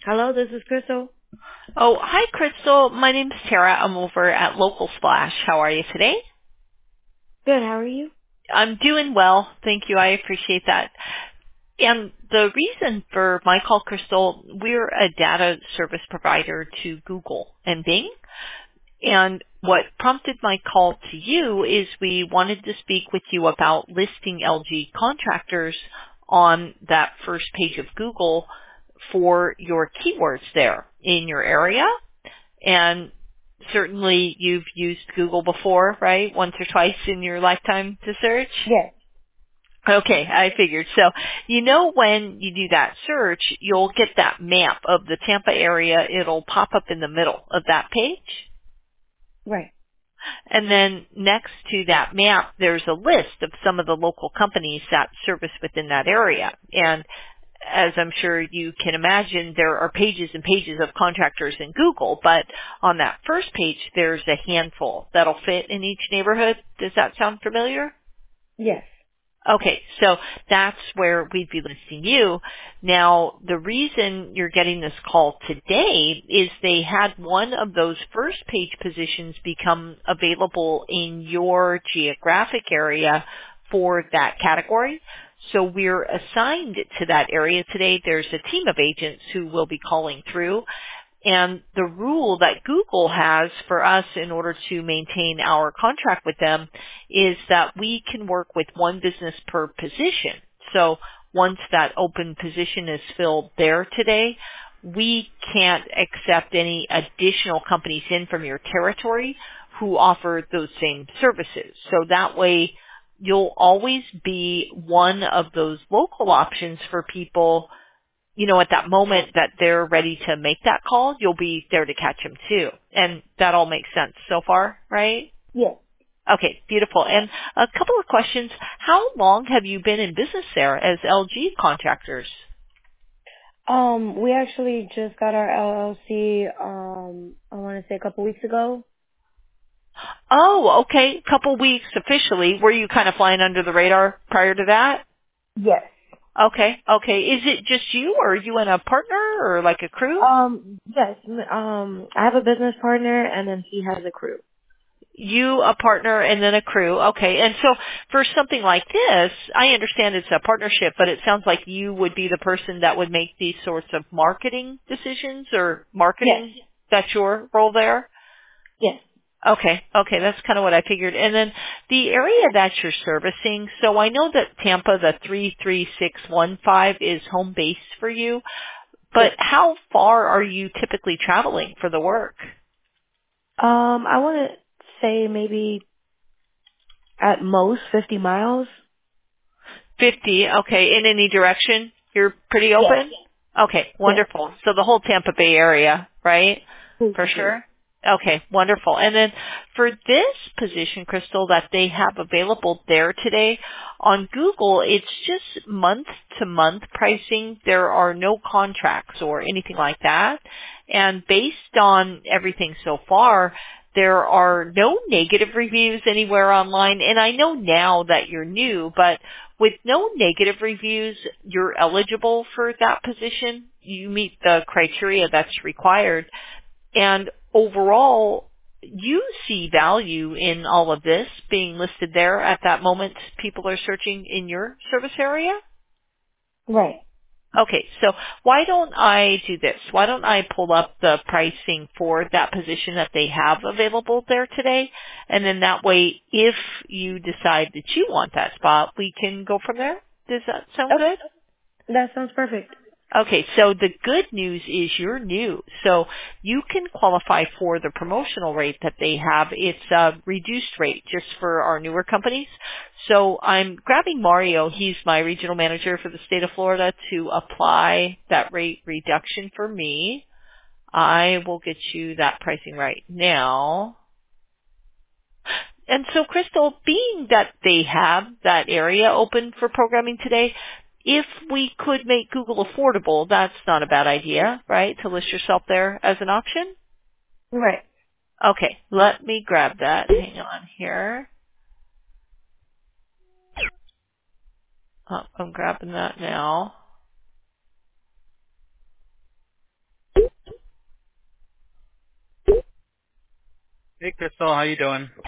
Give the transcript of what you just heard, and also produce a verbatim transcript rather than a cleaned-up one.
Hello, this is Crystal. Oh, hi, Crystal. My name's Tara. I'm over at Local Splash. How are you today? Good, how are you? I'm doing well. Thank you. I appreciate that. And the reason for my call, Crystal, we're a data service provider to Google and Bing. And what prompted my call to you is we wanted to speak with you about listing L G contractors on that first page of Google for your keywords there in your area. And certainly you've used Google before, right? Once or twice in your lifetime to search? Yes. Okay, I figured. So, you know when you do that search, you'll get that map of the Tampa area. It'll pop up in the middle of that page. Right. And then next to that map, there's a list of some of the local companies that service within that area. And as I'm sure you can imagine, there are pages and pages of contractors in Google, but on that first page, there's a handful that'll fit in each neighborhood. Does that sound familiar? Yes. Okay, so that's where we'd be listing you. Now, the reason you're getting this call today is they had one of those first page positions become available in your geographic area for that category. So we're assigned to that area today. There's a team of agents who will be calling through. And the rule that Google has for us in order to maintain our contract with them is that we can work with one business per position. So once that open position is filled there today, we can't accept any additional companies in from your territory who offer those same services. So that way you'll always be one of those local options for people. You know, at that moment that they're ready to make that call, you'll be there to catch them too. And that all makes sense so far, right? Yes. Okay, beautiful. And a couple of questions. How long have you been in business there as L G contractors? Um, we actually just got our L L C, um, I want to say a couple weeks ago. Oh, okay. Couple weeks officially. Were you kind of flying under the radar prior to that? Yes. Okay, okay. Is it just you or are you and a partner or like a crew? Um, yes. m- Um, I have a business partner and then he has a crew. You, a partner, and then a crew. Okay. And so for something like this, I understand it's a partnership, but it sounds like you would be the person that would make these sorts of marketing decisions or Yes. marketing. That's your role there? Yes. Okay. Okay. That's kind of what I figured. And then the area that you're servicing, so I know that Tampa, the three three six one five is home base for you, but Yes. how far are you typically traveling for the work? Um, I want to say maybe at most fifty miles. fifty, okay, in any direction? You're pretty Yes. open? Okay, Yes. wonderful. So the whole Tampa Bay area, right? For Basically. sure? Okay, wonderful. And then for this position, Crystal, that they have available there today, on Google, it's just month to month pricing. There are no contracts or anything like that. And based on everything so far, there are no negative reviews anywhere online. And I know now that you're new, but with no negative reviews, you're eligible for that position. You meet the criteria that's required. And overall, you see value in all of this being listed there at that moment people are searching in your service area? Right. Okay, so why don't I do this? Why don't I pull up the pricing for that position that they have available there today? And then that way, if you decide that you want that spot, we can go from there. Does that sound Okay. good? That sounds perfect. Okay, so the good news is you're new. So you can qualify for the promotional rate that they have. It's a reduced rate just for our newer companies. So I'm grabbing Mario. He's my regional manager for the state of Florida to apply that rate reduction for me. I will get you that pricing right now. And so, Crystal, being that they have that area open for programming today, if we could make Google affordable, that's not a bad idea, right, to list yourself there as an option? Right. Okay, let me grab that. Hang on here. Oh, I'm grabbing that now. Hey, Crystal, how you doing?